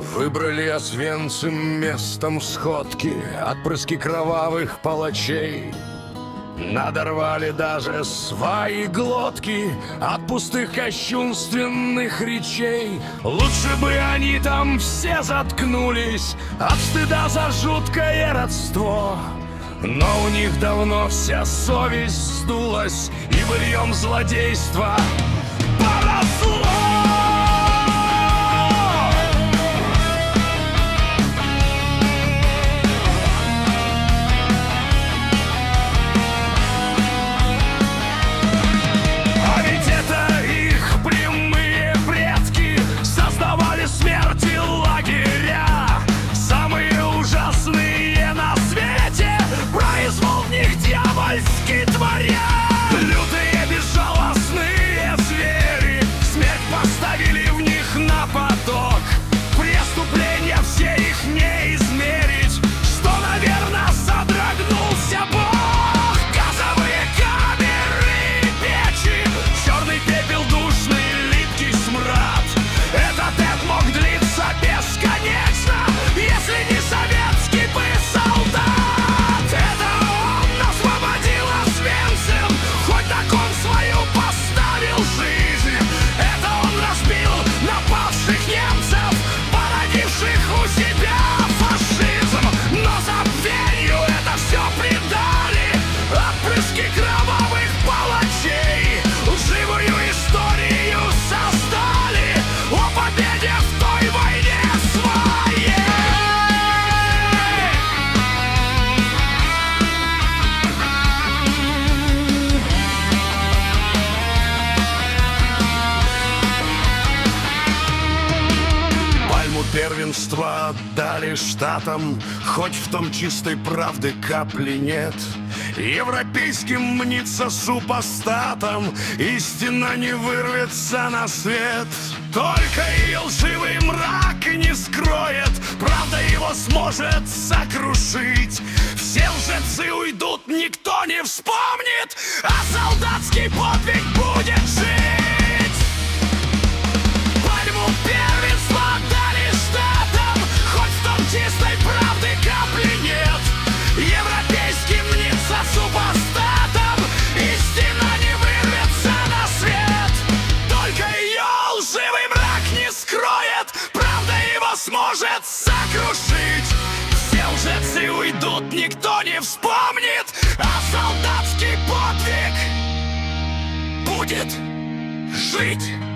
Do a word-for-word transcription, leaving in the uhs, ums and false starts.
Выбрали Освенцим местом сходки, отпрыски кровавых палачей. Надорвали даже свои глотки от пустых кощунственных речей. Лучше бы они там все заткнулись от стыда за жуткое родство. Но у них давно вся совесть сдулась, и быльем злодейства поросло. Лютые безжалостные звери смерть поставили в них на поток. Преступления все их не измерить, что, наверное, содрогнулся Бог. Газовые камеры и печи, черный пепел, душный липкий смрад. Этот эд мог длиться бесконечно, если не советский бы солдат. Первенство отдали штатам, хоть в том чистой правды капли нет. Европейским мнится супостатом, истина не вырвется на свет. Только ее лживый мрак не скроет, правда его сможет сокрушить. Все лжецы уйдут, никто не вспомнит, а солдатский подвиг будет жить. Пальму первенства отдали штатам, хоть в том чистой правды капли нет. Европейским мнится супостатом, истина не вырвется на свет. Только ее лживый мрак не скроет, правда его сможет сокрушить. Все лжецы уйдут, никто не вспомнит, а солдатский подвиг будет жить.